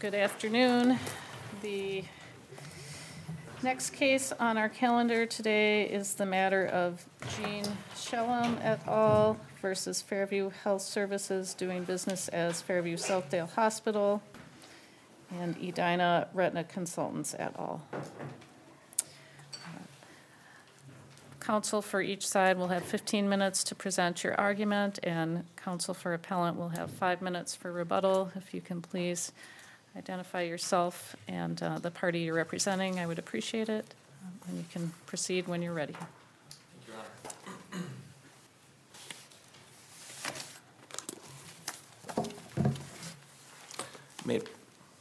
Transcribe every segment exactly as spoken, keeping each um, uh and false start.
Good afternoon. The next case on our calendar today is the matter of Jean Shellam et al. Versus Fairview Health Services doing business as Fairview Southdale Hospital and Edina Retina Consultants et al. Counsel for each side will have fifteen minutes to present your argument, and counsel for appellant will have five minutes for rebuttal. If you can please identify yourself and uh, the party you're representing, I would appreciate it. Um, and you can proceed when you're ready. Thank you, Your Honor. May it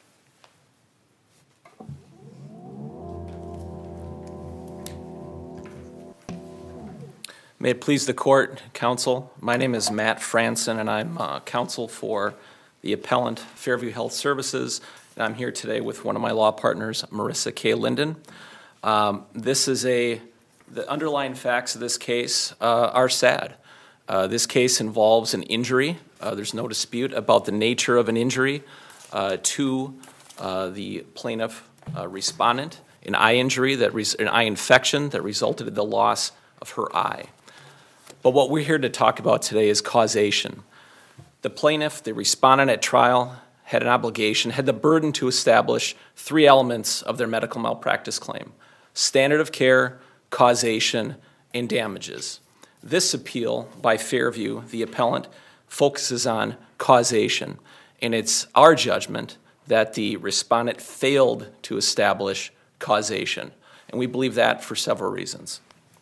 May it please the court, counsel. My name is Matt Franson, and I'm uh, counsel for the appellant, Fairview Health Services. And I'm here today with one of my law partners, Marissa K. Linden. Um, this is a, the underlying facts of this case uh, are sad. Uh, this case involves an injury. Uh, there's no dispute about the nature of an injury uh, to uh, the plaintiff uh, respondent, an eye injury, that res- an eye infection that resulted in the loss of her eye. But what we're here to talk about today is causation. The plaintiff, the respondent at trial, had an obligation, had the burden to establish three elements of their medical malpractice claim: standard of care, causation, and damages. This appeal by Fairview, the appellant, focuses on causation, and it's our judgment that the respondent failed to establish causation, and we believe that for several reasons.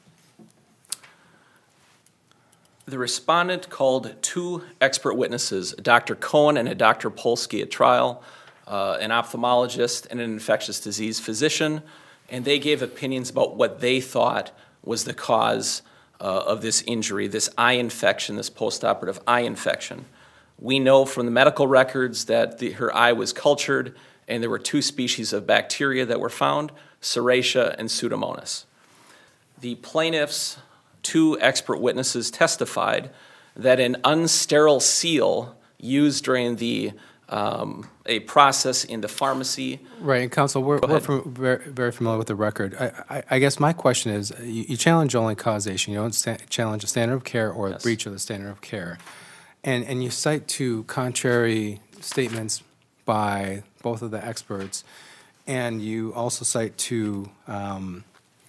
The respondent called two expert witnesses, a Doctor Cohen and a Doctor Polsky, at trial, uh, an ophthalmologist and an infectious disease physician, and they gave opinions about what they thought was the cause uh, of this injury, this eye infection, this postoperative eye infection. We know from the medical records that the, her eye was cultured, and there were two species of bacteria that were found, Serratia and Pseudomonas. The plaintiff's two expert witnesses testified that an unsterile seal used during the um, a process in the pharmacy. Right, and counsel, we're, we're from, very, very familiar with the record. I, I, I guess my question is, you, you challenge only causation. You don't sta- challenge the standard of care or Yes. the breach of the standard of care. And, and you cite two contrary statements by both of the experts, and you also cite two um,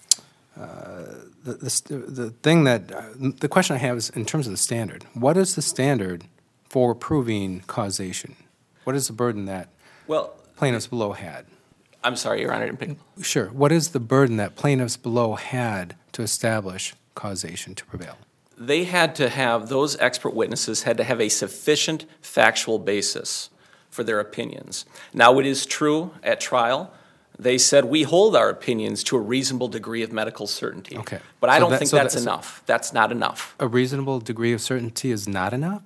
Uh, the, the the thing that uh, the question I have is in terms of the standard. What is the standard for proving causation? What is the burden that Well, plaintiffs below had? I'm sorry, Your Honor, I didn't pick. Sure. What is the burden that plaintiffs below had to establish causation to prevail? They had to have, those expert witnesses had to have a sufficient factual basis for their opinions. Now, it is true at trial, they said we hold our opinions to a reasonable degree of medical certainty. Okay. But I So don't that- think so that's that- so- enough. That's not enough. A reasonable degree of certainty is not enough?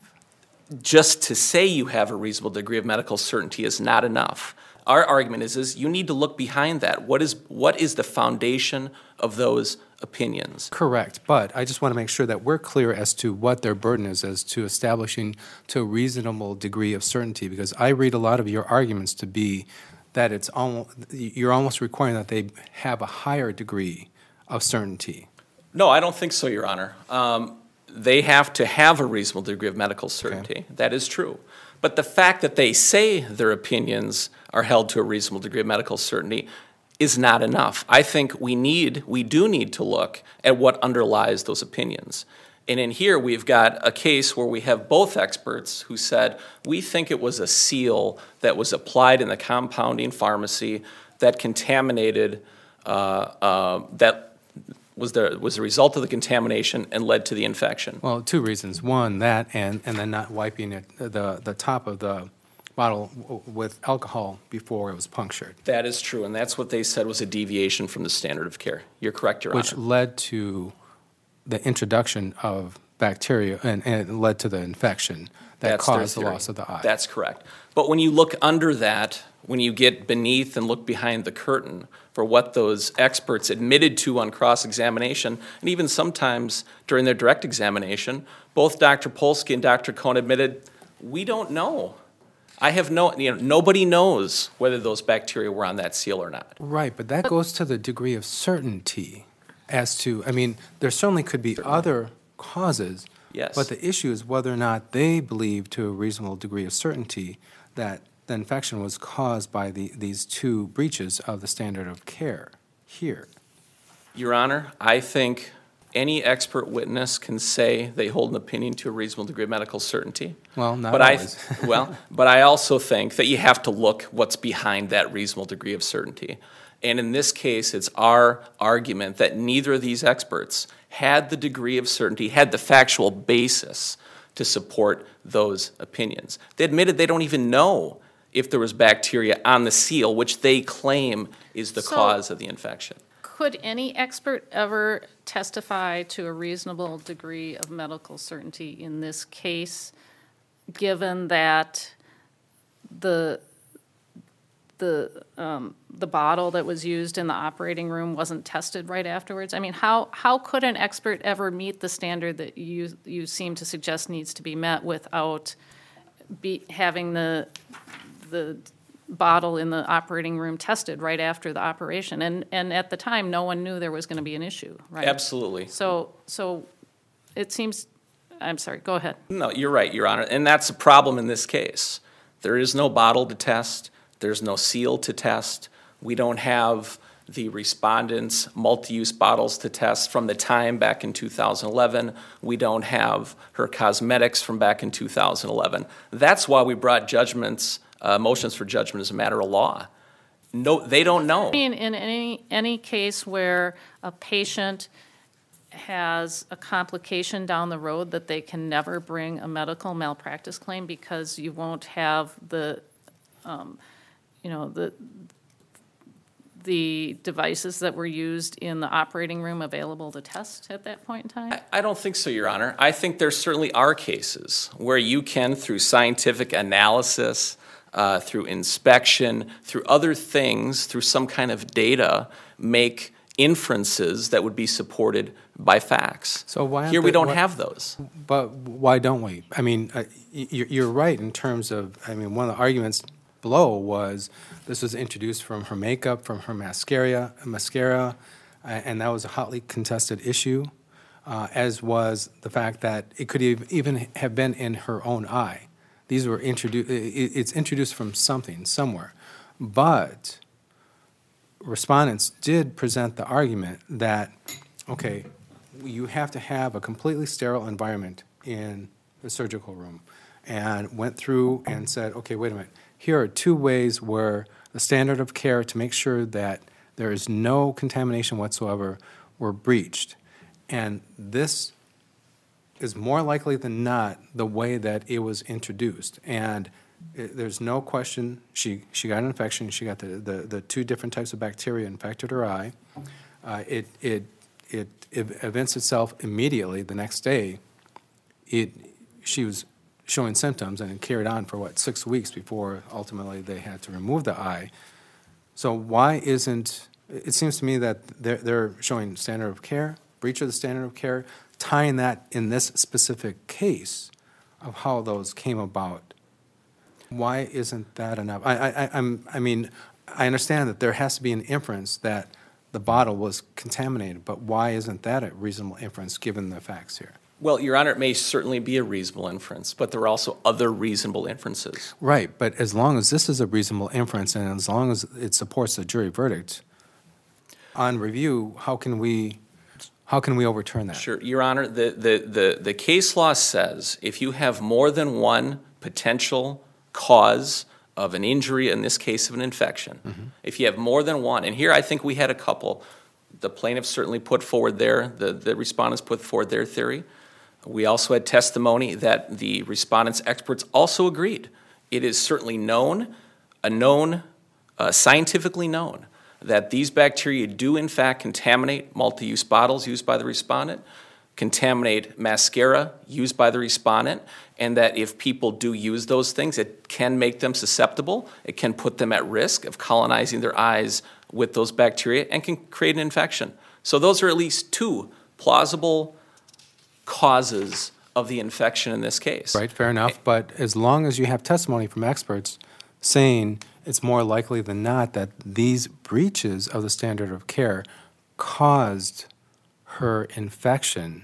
Just to say you have a reasonable degree of medical certainty is not enough. Our argument is, is you need to look behind that. What is what is the foundation of those opinions? Correct, but I just want to make sure that we're clear as to what their burden is as to establishing to a reasonable degree of certainty, because I read a lot of your arguments to be that it's almost, you're almost requiring that they have a higher degree of certainty. No, I don't think so, Your Honor. Um, they have to have a reasonable degree of medical certainty. Okay. That is true. But the fact that they say their opinions are held to a reasonable degree of medical certainty is not enough. I think we need, we do need to look at what underlies those opinions. And in here, we've got a case where we have both experts who said, we think it was a seal that was applied in the compounding pharmacy that contaminated, uh, uh, that was the, was the result of the contamination and led to the infection. Well, two reasons. One, that, and, and then not wiping it, the, the top of the bottle w- with alcohol before it was punctured. That is true, and that's what they said was a deviation from the standard of care. You're correct, Your Which Honor. led to the introduction of bacteria, and, and it led to the infection that That's their caused the theory. loss of the eye. That's correct. But when you look under that, when you get beneath and look behind the curtain for what those experts admitted to on cross-examination, and even sometimes during their direct examination, both Doctor Polsky and Doctor Cohen admitted, we don't know. I have no, you know, nobody knows whether those bacteria were on that seal or not. Right, but that goes to the degree of certainty as to, I mean, there certainly could be other causes. Yes. But the issue is whether or not they believe to a reasonable degree of certainty that the infection was caused by the, these two breaches of the standard of care here. Your Honor, I think any expert witness can say they hold an opinion to a reasonable degree of medical certainty. Well, not but always. I, well, but I also think that you have to look what's behind that reasonable degree of certainty. And in this case, it's our argument that neither of these experts had the degree of certainty, had the factual basis to support those opinions. They admitted they don't even know if there was bacteria on the seal, which they claim is the So- cause of the infection. Could any expert ever testify to a reasonable degree of medical certainty in this case, given that the, the, um, the bottle that was used in the operating room wasn't tested right afterwards? I mean, how, how could an expert ever meet the standard that you, you seem to suggest needs to be met without be, having the, the bottle in the operating room tested right after the operation? And, and at the time, no one knew there was going to be an issue, right? Absolutely. So, so it seems, I'm sorry, go ahead. No, you're right, Your Honor, and that's a problem in this case. There is no bottle to test. There's no seal to test. We don't have the respondents' multi-use bottles to test from the time back in two thousand eleven. We don't have her cosmetics from back in two thousand eleven. That's why we brought judgments, uh, motions for judgment as a matter of law. No, they don't know. I mean, in any, any case where a patient has a complication down the road that they can never bring a medical malpractice claim because you won't have the, um, you know, the, the devices that were used in the operating room available to test at that point in time? I, I don't think so, Your Honor. I think there certainly are cases where you can, through scientific analysis, uh, through inspection, through other things, through some kind of data, make inferences that would be supported by facts. So why aren't Here we the- don't why- have those. But why don't we? I mean, uh, y- you're, you're right in terms of, I mean, one of the arguments below was this was introduced from her makeup, from her mascara, mascara, uh, and that was a hotly contested issue, uh, as was the fact that it could ev- even have been in her own eye. These were introduced, it's introduced from something, somewhere. But respondents did present the argument that, okay, you have to have a completely sterile environment in the surgical room, and went through and said, okay, wait a minute, here are two ways where the standard of care to make sure that there is no contamination whatsoever were breached. And this is more likely than not the way that it was introduced. And it, there's no question she, she got an infection. She got the, the, the two different types of bacteria infected her eye. Uh, it, it, it, it evinced itself immediately the next day. It, she was showing symptoms, and it carried on for, what, six weeks before ultimately they had to remove the eye. So why isn't, it seems to me that they're, they're showing standard of care, breach of the standard of care, tying that in this specific case of how those came about. Why isn't that enough? I, I, I'm, I mean, I understand that there has to be an inference that the bottle was contaminated, but why isn't that a reasonable inference given the facts here? Well, Your Honor, it may certainly be a reasonable inference, but there are also other reasonable inferences. Right, but as long as this is a reasonable inference and as long as it supports the jury verdict, on review, how can we, how can we overturn that? Sure, Your Honor, the, the, the, the case law says if you have more than one potential cause of an injury, in this case of an infection, mm-hmm. if you have more than one, and here I think we had a couple, the plaintiffs certainly put forward their, the, the respondents put forward their theory. We also had testimony that the respondents' experts also agreed. It is certainly known, a known, uh, scientifically known, that these bacteria do in fact contaminate multi-use bottles used by the respondent, contaminate mascara used by the respondent, and that if people do use those things, it can make them susceptible, it can put them at risk of colonizing their eyes with those bacteria and can create an infection. So those are at least two plausible causes of the infection in this case. Right, fair enough, but as long as you have testimony from experts saying it's more likely than not that these breaches of the standard of care caused her infection,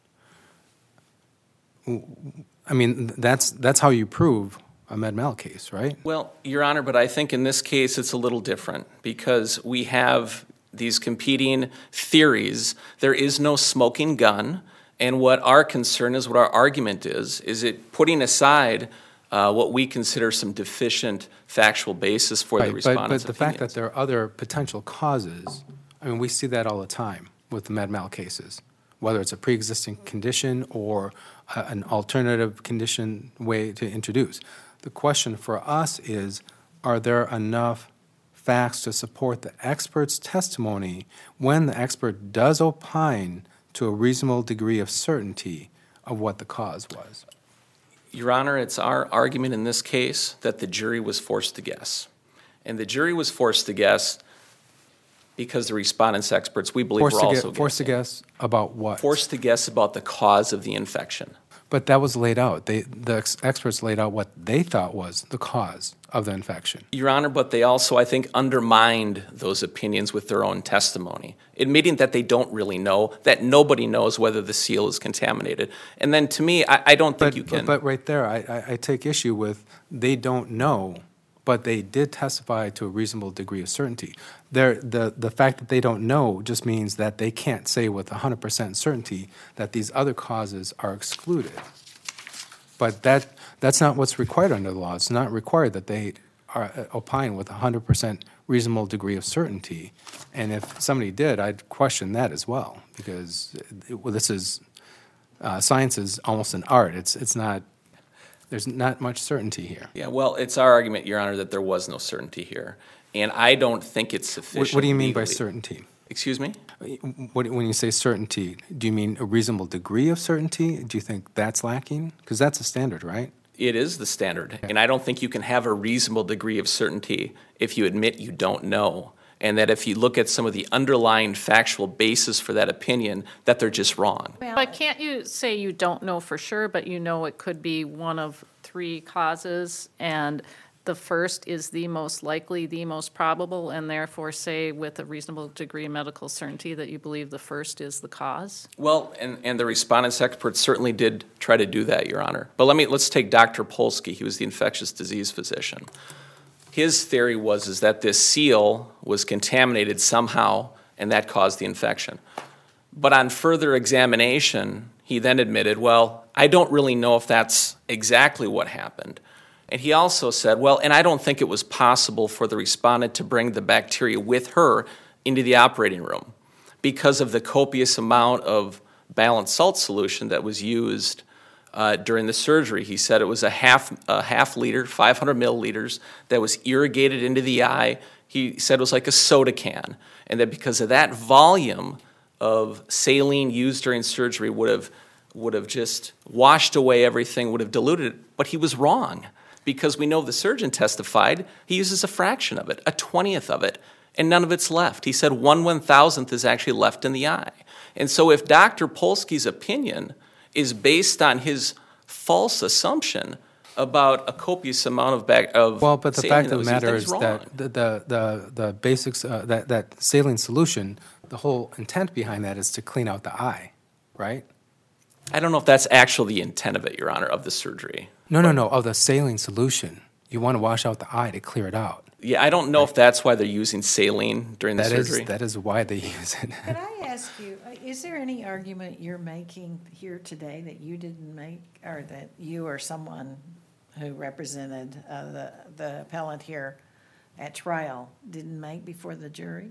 I mean, that's, that's how you prove a Med-Mal case, right? Well, Your Honor, but I think in this case it's a little different because we have these competing theories. There is no smoking gun, and what our concern is, what our argument is, is it putting aside uh, what we consider some deficient factual basis for Right, the but, respondent's but the fact that opinions. there are other potential causes, I mean, we see that all the time with the Med-Mal cases, whether it's a pre-existing condition or a, an alternative condition way to introduce. The question for us is, are there enough facts to support the expert's testimony when the expert does opine to a reasonable degree of certainty of what the cause was? Your Honor, it's our argument in this case that the jury was forced to guess. And the jury was forced to guess because the respondent's experts, we believe, Forced were to, also get, forced to guessing. guess about what? Forced to guess about the cause of the infection. But that was laid out. They, the ex- experts laid out what they thought was the cause of the infection. Your Honor, but they also, I think, undermined those opinions with their own testimony, admitting that they don't really know, that nobody knows whether the seal is contaminated. And then to me, I, I don't think But, you but, can. but right there, I, I, I take issue with they don't know, but they did testify to a reasonable degree of certainty. They're, the, the fact that they don't know just means that they can't say with one hundred percent certainty that these other causes are excluded. But that, that's not what's required under the law. It's not required that they are uh, opine with a one hundred percent reasonable degree of certainty. And if somebody did, I'd question that as well, because it, well, this is, uh, science is almost an art. It's, it's not, there's not much certainty here. Yeah, well, it's our argument, Your Honor, that there was no certainty here. And I don't think it's sufficient. What, what do you mean by legally. certainty? Excuse me? What, when you say certainty, do you mean a reasonable degree of certainty? Do you think that's lacking? Because that's a standard, right? It is the standard. And I don't think you can have a reasonable degree of certainty if you admit you don't know. And that if you look at some of the underlying factual basis for that opinion, that they're just wrong. But can't you say you don't know for sure, but you know it could be one of three causes, and the first is the most likely, the most probable, and therefore say with a reasonable degree of medical certainty that you believe the first is the cause? Well, and, and the respondent's experts certainly did try to do that, Your Honor. But let me, let's take Doctor Polsky. He was the infectious disease physician. His theory was is that this seal was contaminated somehow, and that caused the infection. But on further examination, he then admitted, well, I don't really know if that's exactly what happened. And he also said, well, and I don't think it was possible for the respondent to bring the bacteria with her into the operating room because of the copious amount of balanced salt solution that was used uh, during the surgery. He said it was a half, a half liter, five hundred milliliters, that was irrigated into the eye. He said it was like a soda can, and that because of that volume of saline used during surgery would have, would have just washed away everything, would have diluted it. But he was wrong, because we know the surgeon testified he uses a fraction of it, a twentieth of it, and none of it's left. He said one one-thousandth is actually left in the eye. And so if Doctor Polsky's opinion is based on his false assumption about a copious amount of bag of Well, but the saline fact that of the was used, matter he's is wrong. that the, the, the, the basics, uh, that, that saline solution, the whole intent behind that is to clean out the eye, right? I don't know if that's actually the intent of it, Your Honor, of the surgery. No, no, no, of the saline solution. You want to wash out the eye to clear it out. Yeah, I don't know if that's why they're using saline during the That is, surgery. that is why they use it. Could I ask you, uh, is there any argument you're making here today that you didn't make, or that you or someone who represented uh, the, the appellant here at trial didn't make before the jury?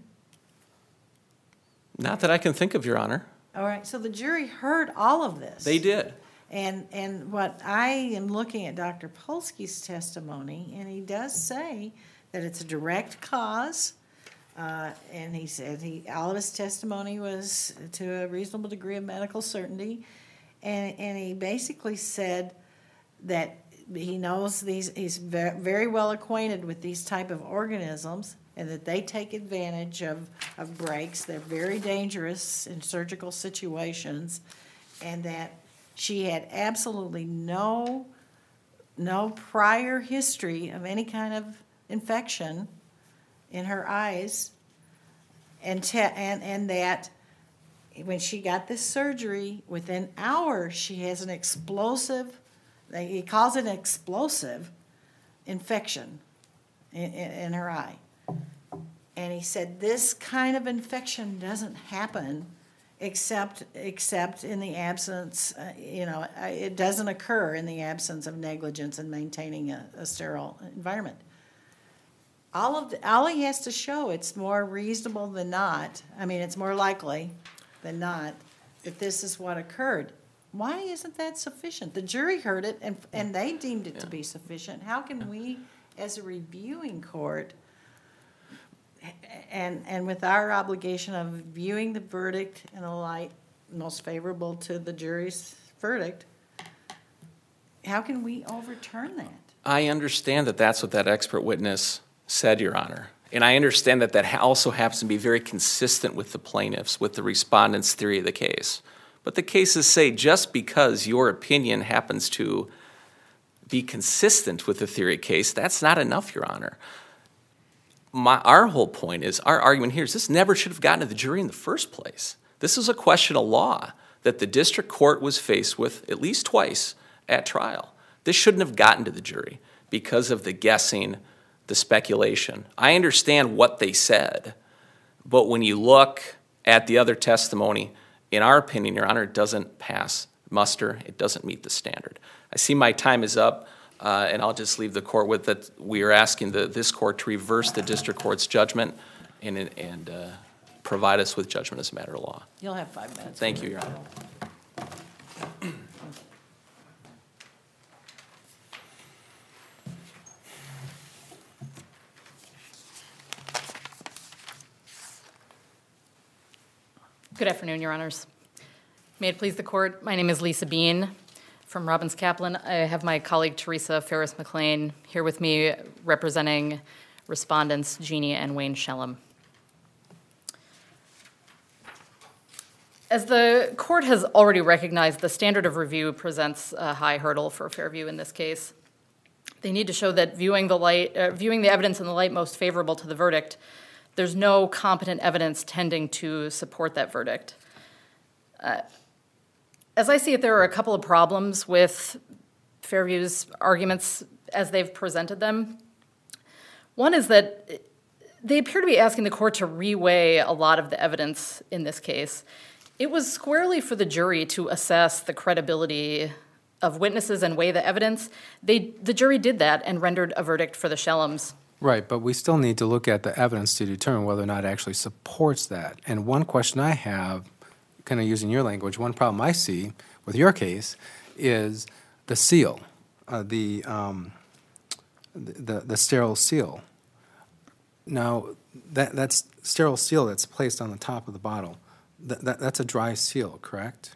Not that I can think of, Your Honor. All right, so the jury heard all of this. They did. And, and what I am looking at Doctor Polsky's testimony, and he does say that it's a direct cause, uh, and he said he, all of his testimony was to a reasonable degree of medical certainty, and, and he basically said that he knows these, he's very, very well acquainted with these type of organisms, and that they take advantage of, of breaks. They're very dangerous in surgical situations, and that She had absolutely no, no prior history of any kind of infection in her eyes, and te- and and that when she got this surgery, within hours she has an explosive, like he calls it an explosive infection in, in, in her eye. And he said this kind of infection doesn't happen except except in the absence, uh, you know, uh, it doesn't occur in the absence of negligence in maintaining a, a sterile environment. All of the, all he has to show, it's more reasonable than not. I mean, it's more likely than not that this is what occurred. Why isn't that sufficient? The jury heard it and and they deemed it to be sufficient. How can we, as a reviewing court, and and with our obligation of viewing the verdict in a light most favorable to the jury's verdict, how can we overturn that? I understand that that's what that expert witness said, Your Honor. And I understand that that also happens to be very consistent with the plaintiffs, with the respondent's theory of the case. But the cases say just because your opinion happens to be consistent with the theory of case, that's not enough, Your Honor. My, our whole point is, our argument here is this never should have gotten to the jury in the first place. This is a question of law that the district court was faced with at least twice at trial. This shouldn't have gotten to the jury because of the guessing, the speculation. I understand what they said, but when you look at the other testimony, in our opinion, Your Honor, it doesn't pass muster. It doesn't meet the standard. I see my time is up. Uh, and I'll just leave the court with that we are asking the, this court to reverse the district court's judgment and, and uh, provide us with judgment as a matter of law. You'll have five minutes. Thank you, Your Honor. Good afternoon, Your Honors. May it please the court, my name is Lisa Bean from Robbins Kaplan. I have my colleague Teresa Ferris-McLean here with me representing respondents Jeannie and Wayne Shellum. As the court has already recognized, the standard of review presents a high hurdle for Fairview in this case. They need to show that viewing the, light, uh, viewing the evidence in the light most favorable to the verdict, there's no competent evidence tending to support that verdict. Uh, As I see it, there are a couple of problems with Fairview's arguments as they've presented them. One is that they appear to be asking the court to reweigh a lot of the evidence in this case. It was squarely for the jury to assess the credibility of witnesses and weigh the evidence. They, the jury did that and rendered a verdict for the Shellums. Right, but we still need to look at the evidence to determine whether or not it actually supports that. And one question I have, kind of using your language, one problem I see with your case is the seal, uh, the, um, the the sterile seal. Now, that that's sterile seal that's placed on the top of the bottle. That, that that's a dry seal, correct?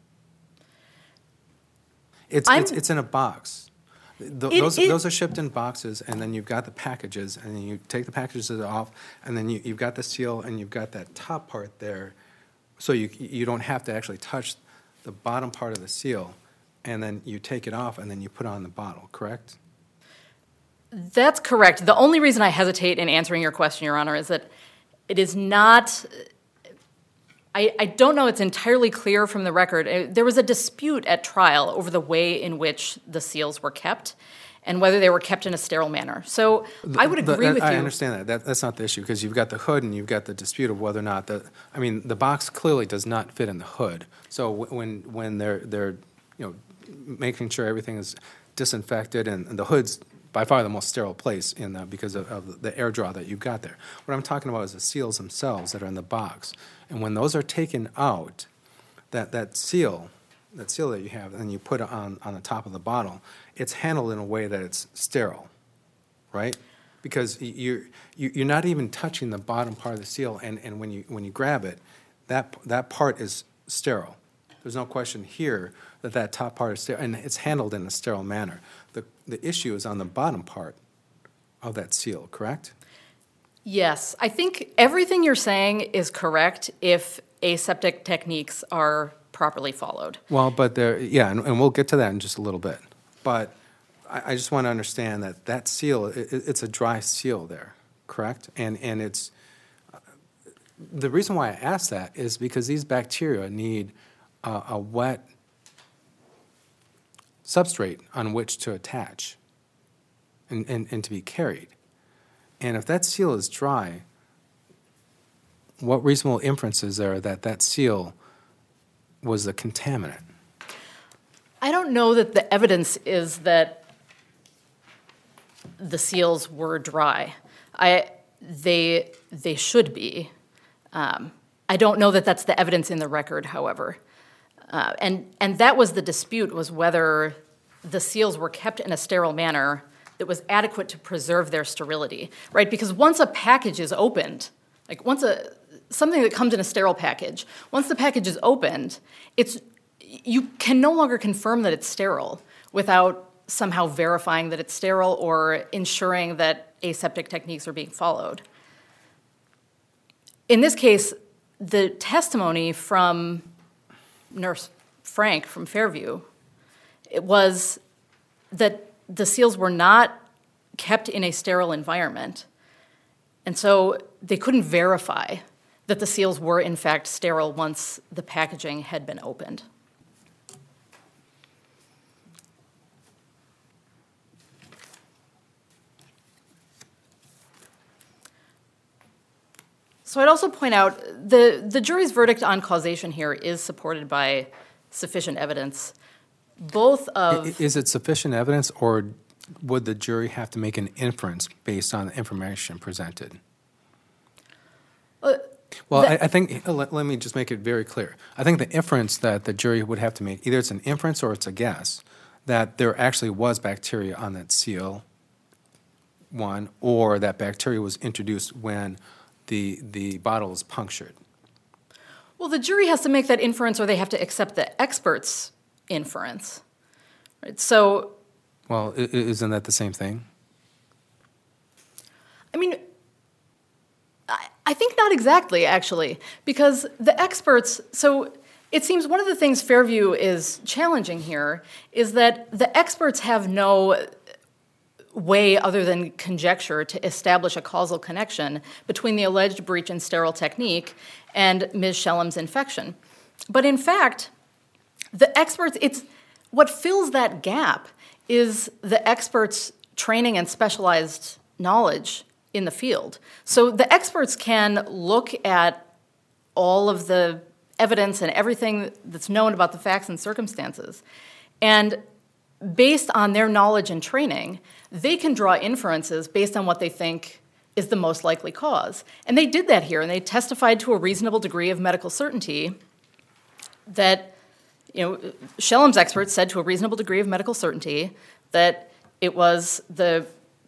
It's I'm, it's it's in a box. Th- it, those it, those are shipped in boxes, and then you've got the packages, and then you take the packages off, and then you, you've got the seal, and you've got that top part there. So you you don't have to actually touch the bottom part of the seal, and then you take it off, and then you put on the bottle, correct? That's correct. The only reason I hesitate in answering your question, Your Honor, is that it is not, I, I don't know it's entirely clear from the record. There was a dispute at trial over the way in which the seals were kept and whether they were kept in a sterile manner. So The- I would agree the- with I you. understand that. that. That's not the issue, because you've got the hood and you've got the dispute of whether or not the, I mean, the box clearly does not fit in the hood. So wh- when when they're, they're you know, making sure everything is disinfected, and, and the hood's by far the most sterile place in the, because of, of the air draw that you've got there. What I'm talking about is the seals themselves that are in the box. And when those are taken out, that, that seal, that seal that you have, and you put it on, on the top of the bottle, it's handled in a way that it's sterile, right? Because y- you're, you- you're not even touching the bottom part of the seal, and, and when you, when you grab it, that, that part is sterile. There's no question here that that top part is sterile, and it's handled in a sterile manner. The, the issue is on the bottom part of that seal, correct? Yes, I think everything you're saying is correct if aseptic techniques are properly followed. Well, but there, yeah, and, and we'll get to that in just a little bit. But I, I just want to understand that that seal, it, it's a dry seal there, correct? And, and it's, the reason why I ask that is because these bacteria need a, a wet substrate on which to attach and, and, and to be carried. And if that seal is dry, what reasonable inference is there that that seal was a contaminant? I don't know that the evidence is that the seals were dry. I, they, they should be. Um, I don't know that that's the evidence in the record, however. Uh, and, and that was the dispute, was whether the seals were kept in a sterile manner that was adequate to preserve their sterility, right? Because once a package is opened, like once a, something that comes in a sterile package, once the package is opened, it's, you can no longer confirm that it's sterile without somehow verifying that it's sterile or ensuring that aseptic techniques are being followed. In this case, the testimony from Nurse Frank from Fairview, it was that the seals were not kept in a sterile environment. And so they couldn't verify that the seals were in fact sterile once the packaging had been opened. So I'd also point out the, the jury's verdict on causation here is supported by sufficient evidence, both of... I- Is it sufficient evidence, or would the jury have to make an inference based on the information presented? Uh, Well, the- I, I think, let, let me just make it very clear. I think the inference that the jury would have to make, either it's an inference or it's a guess, that there actually was bacteria on that seal, one, or that bacteria was introduced when the, the bottle is punctured. Well, the jury has to make that inference, or they have to accept the expert's inference. Right? So, Well, i- i- isn't that the same thing? I mean, I, I think not exactly, actually, because the experts, so it seems one of the things Fairview is challenging here is that the experts have no way other than conjecture to establish a causal connection between the alleged breach in sterile technique and Miz Shellam's infection. But in fact, the experts, it's what fills that gap is the experts' training and specialized knowledge in the field. So the experts can look at all of the evidence and everything that's known about the facts and circumstances, and based on their knowledge and training, they can draw inferences based on what they think is the most likely cause. And they did that here, and they testified to a reasonable degree of medical certainty that, you know, Shellam's experts said to a reasonable degree of medical certainty that it was the,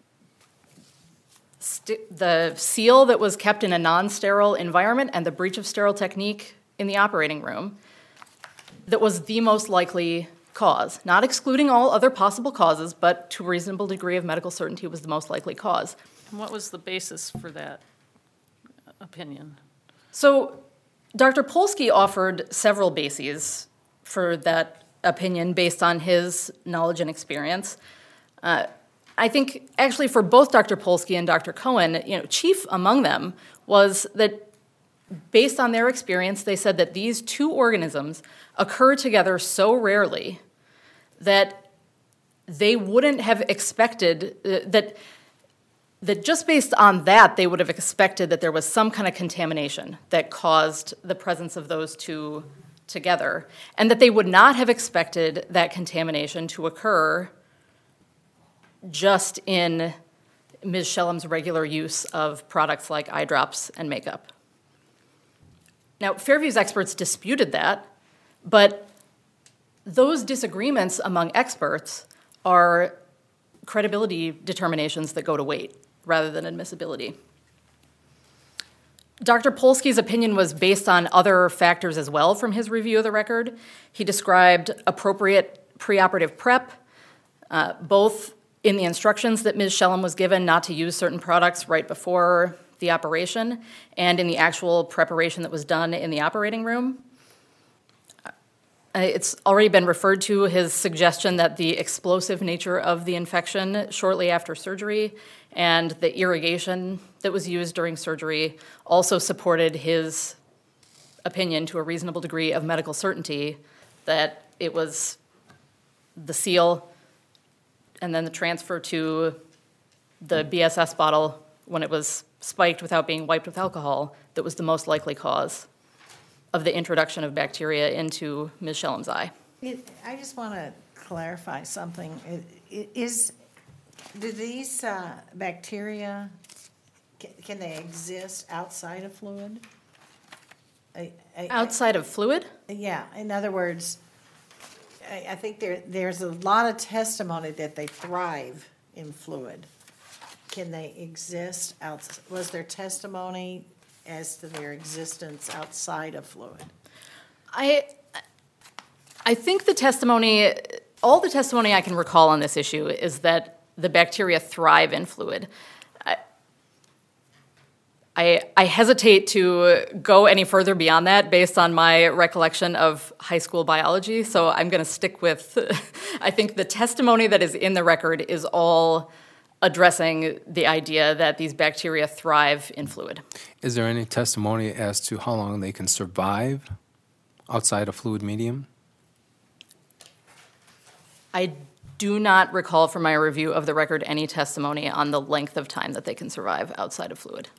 st- the seal that was kept in a non-sterile environment and the breach of sterile technique in the operating room that was the most likely cause, not excluding all other possible causes, but to a reasonable degree of medical certainty was the most likely cause. And what was the basis for that opinion? So Doctor Polsky offered several bases for that opinion based on his knowledge and experience. Uh, I think actually for both Doctor Polsky and Doctor Cohen, you know, chief among them was that based on their experience, they said that these two organisms occur together so rarely that they wouldn't have expected, uh, that, that just based on that, they would have expected that there was some kind of contamination that caused the presence of those two together, and that they would not have expected that contamination to occur just in Miz Shellam's regular use of products like eye drops and makeup. Now, Fairview's experts disputed that, but those disagreements among experts are credibility determinations that go to weight rather than admissibility. Doctor Polsky's opinion was based on other factors as well from his review of the record. He described appropriate preoperative prep, uh, both in the instructions that Miz Shellam was given not to use certain products right before the operation, and in the actual preparation that was done in the operating room. Uh, It's already been referred to, his suggestion that the explosive nature of the infection shortly after surgery and the irrigation that was used during surgery also supported his opinion to a reasonable degree of medical certainty that it was the seal and then the transfer to the B S S bottle when it was spiked without being wiped with alcohol that was the most likely cause of the introduction of bacteria into Miz Shellam's eye. It, I just want to clarify something. It, it is, do these uh, bacteria, can, can they exist outside of fluid? I- I- Outside of fluid? Yeah, in other words, I, I think there, there's a lot of testimony that they thrive in fluid. Can they exist out, was there testimony as to their existence outside of fluid? I, I think the testimony, all the testimony I can recall on this issue is that the bacteria thrive in fluid. I, I, I hesitate to go any further beyond that based on my recollection of high school biology, so I'm going to stick with, I think the testimony that is in the record is all addressing the idea that these bacteria thrive in fluid. Is there any testimony as to how long they can survive outside a fluid medium? I do not recall from my review of the record any testimony on the length of time that they can survive outside of fluid.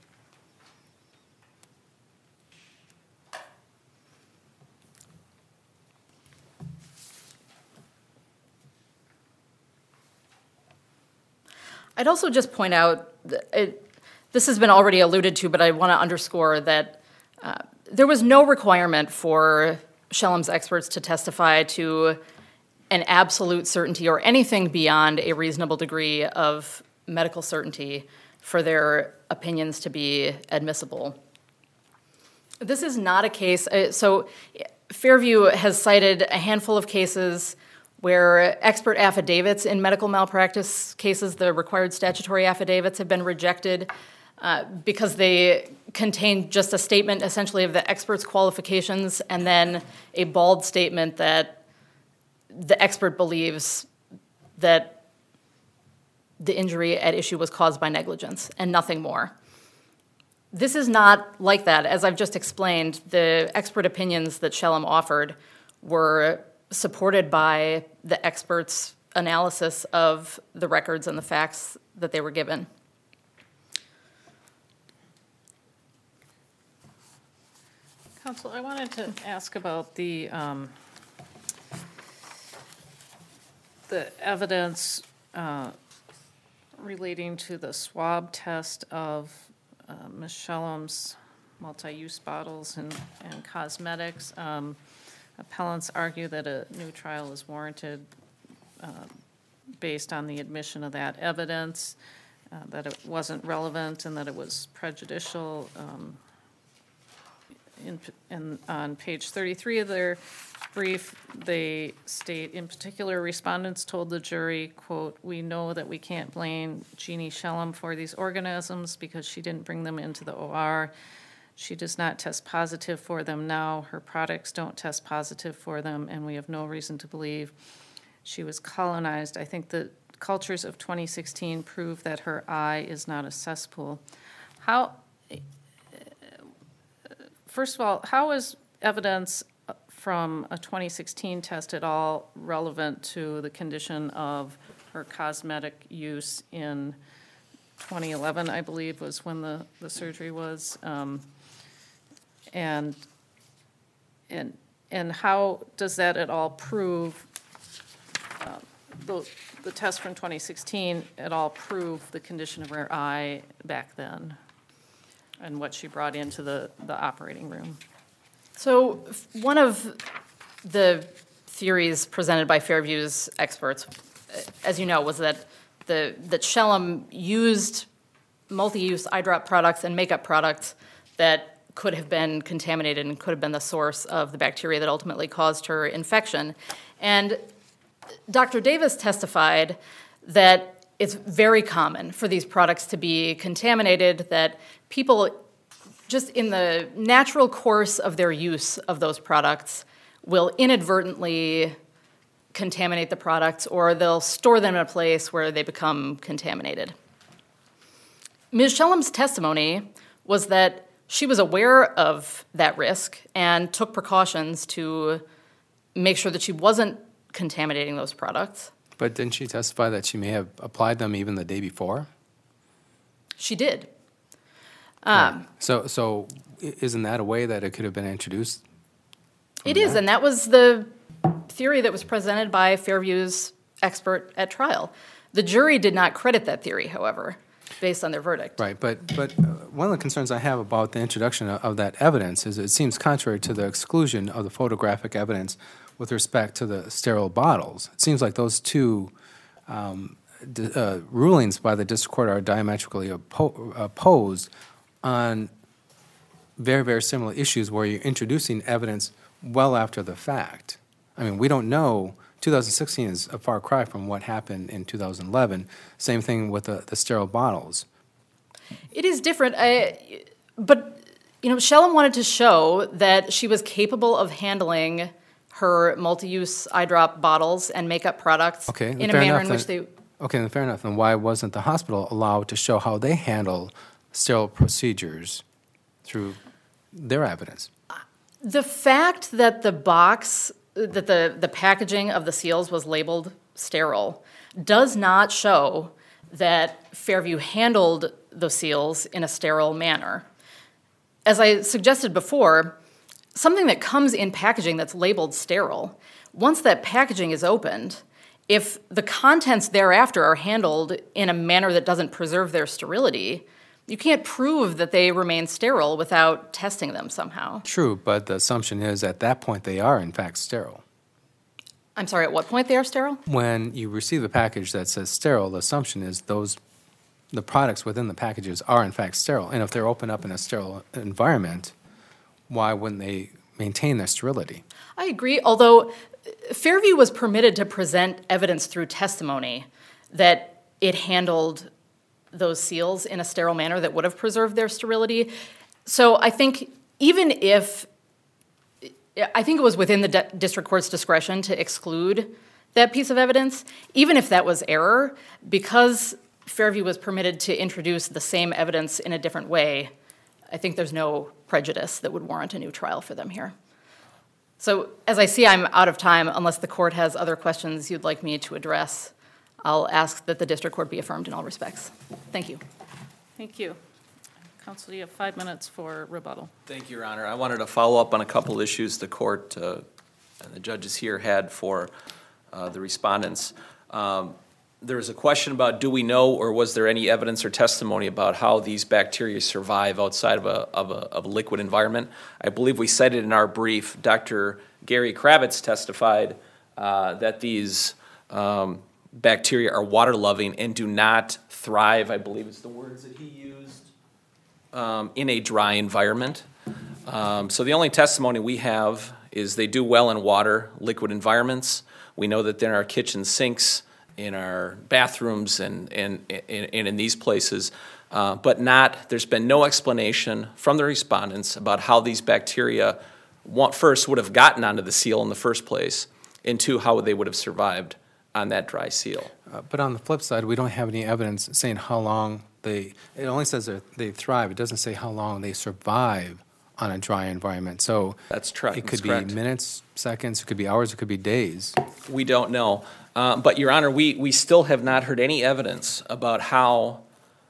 I'd also just point out, that it, this has been already alluded to, but I want to underscore that uh, there was no requirement for Shellam's experts to testify to an absolute certainty or anything beyond a reasonable degree of medical certainty for their opinions to be admissible. This is not a case, uh, so Fairview has cited a handful of cases where expert affidavits in medical malpractice cases, the required statutory affidavits, have been rejected uh, because they contain just a statement essentially of the expert's qualifications and then a bald statement that the expert believes that the injury at issue was caused by negligence and nothing more. This is not like that. As I've just explained, the expert opinions that Shellam offered were supported by the experts' analysis of the records and the facts that they were given. Counsel, I wanted to ask about the, um, the evidence uh, relating to the swab test of uh, Miz Shellam's multi-use bottles and, and cosmetics. Um, Appellants argue that a new trial is warranted uh, based on the admission of that evidence, uh, that it wasn't relevant and that it was prejudicial. Um, in, in, on page thirty-three of their brief, they state, in particular, respondents told the jury, quote, "We know that we can't blame Jeannie Shellam for these organisms because she didn't bring them into the O R. She does not test positive for them now. Her products don't test positive for them, and we have no reason to believe she was colonized." I think the cultures of twenty sixteen prove that her eye is not a cesspool. How, first of all, how is evidence from a twenty sixteen test at all relevant to the condition of her cosmetic use in twenty eleven, I believe, was when the, the surgery was? Um, And, and, and how does that at all prove, uh, the, the test from twenty sixteen at all prove the condition of her eye back then and what she brought into the, the operating room? So f- one of the theories presented by Fairview's experts, uh, as you know, was that the that Shellam used multi-use eye drop products and makeup products that could have been contaminated and could have been the source of the bacteria that ultimately caused her infection. And Doctor Davis testified that it's very common for these products to be contaminated, that people, just in the natural course of their use of those products, will inadvertently contaminate the products, or they'll store them in a place where they become contaminated. Miz Shellam's testimony was that she was aware of that risk and took precautions to make sure that she wasn't contaminating those products. But didn't she testify that she may have applied them even the day before? She did. Right. Um, So, so i- isn't that a way that it could have been introduced? It is, and that was the theory that was presented by Fairview's expert at trial. The jury did not credit that theory, however, based on their verdict. Right, but, but uh, one of the concerns I have about the introduction of, of that evidence is it seems contrary to the exclusion of the photographic evidence with respect to the sterile bottles. It seems like those two um, d- uh, rulings by the district court are diametrically oppo- opposed on very, very similar issues where you're introducing evidence well after the fact. I mean, we don't know, two thousand sixteen is a far cry from what happened in two thousand eleven. Same thing with the, the sterile bottles. It is different, I, but, you know, Shellam wanted to show that she was capable of handling her multi-use eye drop bottles and makeup products Okay, in a fair manner enough in which then. they... Okay, then fair enough. Then why wasn't the hospital allowed to show how they handle sterile procedures through their evidence? The fact that the box, that the, the packaging of the seals was labeled sterile does not show that Fairview handled the seals in a sterile manner. As I suggested before, something that comes in packaging that's labeled sterile, once that packaging is opened, if the contents thereafter are handled in a manner that doesn't preserve their sterility, you can't prove that they remain sterile without testing them somehow. True, but the assumption is at that point they are in fact sterile. I'm sorry, at what point they are sterile? When you receive a package that says sterile, the assumption is those the products within the packages are in fact sterile. And if they're opened up in a sterile environment, why wouldn't they maintain their sterility? I agree, although Fairview was permitted to present evidence through testimony that it handled those seals in a sterile manner that would have preserved their sterility. So I think even if, I think it was within the di- district court's discretion to exclude that piece of evidence, even if that was error, because Fairview was permitted to introduce the same evidence in a different way, I think there's no prejudice that would warrant a new trial for them here. So as I see I'm out of time, unless the court has other questions you'd like me to address, I'll ask that the district court be affirmed in all respects. Thank you. Thank you. Counsel, you have five minutes for rebuttal. Thank you, Your Honor. I wanted to follow up on a couple issues the court uh, and the judges here had for uh, the respondents. Um, There was a question about, do we know or was there any evidence or testimony about how these bacteria survive outside of a, of a, of a liquid environment? I believe we cited in our brief, Doctor Gary Kravitz testified uh, that these um, bacteria are water-loving and do not thrive, I believe is the words that he used, um, in a dry environment. Um, so the only testimony we have is they do well in water, liquid environments. We know that in our kitchen sinks, in our bathrooms and, and, and, and in these places, uh, but not, there's been no explanation from the respondents about how these bacteria, one, first, would have gotten onto the seal in the first place, and two, how they would have survived on that dry seal. Uh, but on the flip side, we don't have any evidence saying how long they, it only says that they thrive. It doesn't say how long they survive on a dry environment. So That's true. it That's could be correct. minutes, seconds, it could be hours, it could be days. We don't know. Uh, but, Your Honor, we, we still have not heard any evidence about how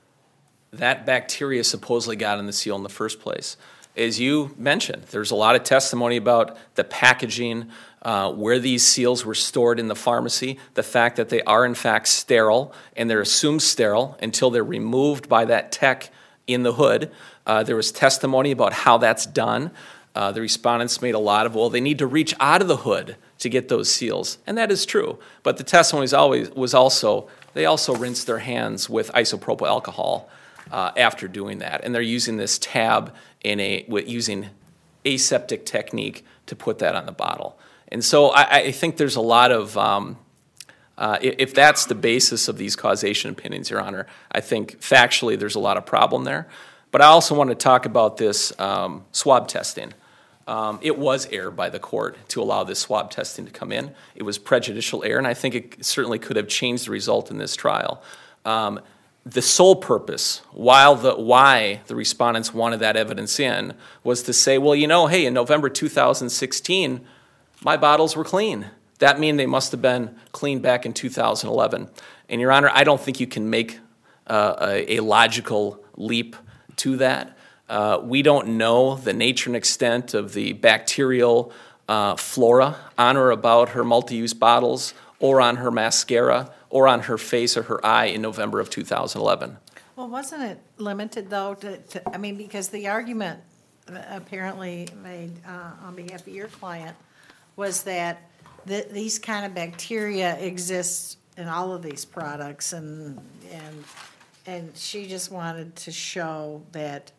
that bacteria supposedly got in the seal in the first place. As you mentioned, there's a lot of testimony about the packaging, uh, where these seals were stored in the pharmacy, the fact that they are in fact sterile, and they're assumed sterile until they're removed by that tech in the hood. Uh, there was testimony about how that's done. Uh, the respondents made a lot of, well, they need to reach out of the hood to get those seals, and that is true. But the testimony was always was also they also rinse their hands with isopropyl alcohol uh, after doing that, and they're using this tab in a with using aseptic technique to put that on the bottle. And so I, I think there's a lot of um, uh, if that's the basis of these causation opinions, Your Honor, I think factually there's a lot of problem there. But I also want to talk about this um, swab testing. Um, It was error by the court to allow this swab testing to come in. It was prejudicial error, and I think it certainly could have changed the result in this trial. Um, The sole purpose, while the, why the respondents wanted that evidence in, was to say, well, you know, hey, in November two thousand sixteen, my bottles were clean. That means they must have been clean back in two thousand eleven. And, Your Honor, I don't think you can make uh, a, a logical leap to that. Uh, we don't know the nature and extent of the bacterial uh, flora on or about her multi-use bottles, or on her mascara, or on her face or her eye in November of two thousand eleven. Well, wasn't it limited, though, to, to, I mean, because the argument apparently made uh, on behalf of your client was that th- these kind of bacteria exist in all of these products, and, and, and she just wanted to show that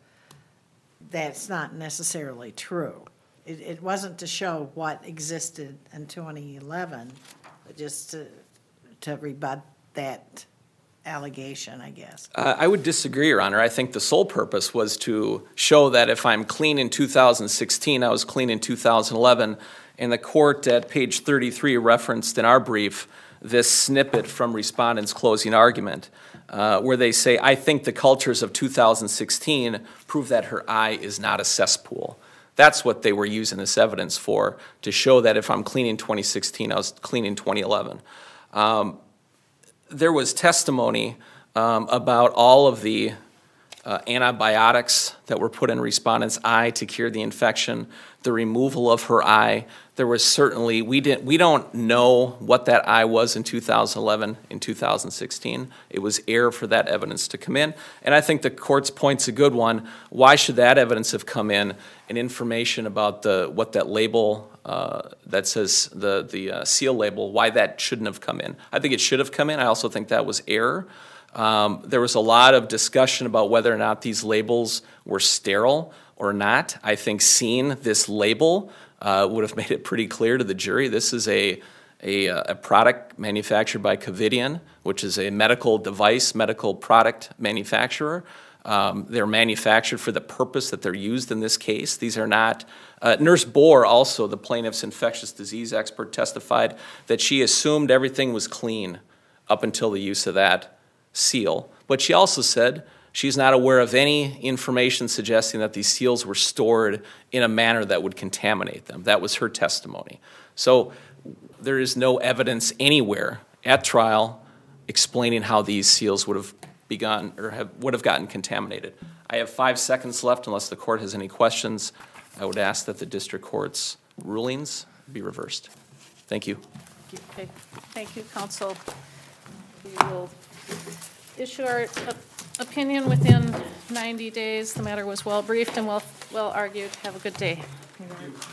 that's not necessarily true. It, it wasn't to show what existed in twenty eleven, but just to, to rebut that allegation, I guess. Uh, I would disagree, Your Honor. I think the sole purpose was to show that if I'm clean in two thousand sixteen, I was clean in two thousand eleven. And the court at page thirty-three referenced in our brief this snippet from respondents' closing argument, uh, where they say, I think the cultures of two thousand sixteen prove that her eye is not a cesspool. That's what they were using this evidence for, to show that if I'm clean in twenty sixteen, I was clean in twenty eleven. Um, there was testimony um, about all of the uh, antibiotics that were put in respondent's eye to cure the infection, the removal of her eye. There was certainly, we didn't, we don't know what that eye was in two thousand eleven, in two thousand sixteen. It was error for that evidence to come in. And I think the court's point's a good one. Why should that evidence have come in? And information about the, what that label uh, that says, the, the uh, seal label, why that shouldn't have come in. I think it should have come in. I also think that was error. Um, there was a lot of discussion about whether or not these labels were sterile or not. I think seeing this label uh, would have made it pretty clear to the jury this is a, a, a product manufactured by Covidien, which is a medical device, medical product manufacturer. Um, they're manufactured for the purpose that they're used in this case. These are not, uh, Nurse Bohr, also the plaintiff's infectious disease expert, testified that she assumed everything was clean up until the use of that seal. But she also said she's not aware of any information suggesting that these seals were stored in a manner that would contaminate them. That was her testimony. So there is no evidence anywhere at trial explaining how these seals would have begun or have, would have gotten contaminated. I have five seconds left unless the court has any questions. I would ask that the district court's rulings be reversed. Thank you. Okay, thank you, counsel. We will issue our op- opinion within ninety days. The matter was well briefed and well, well argued. Have a good day.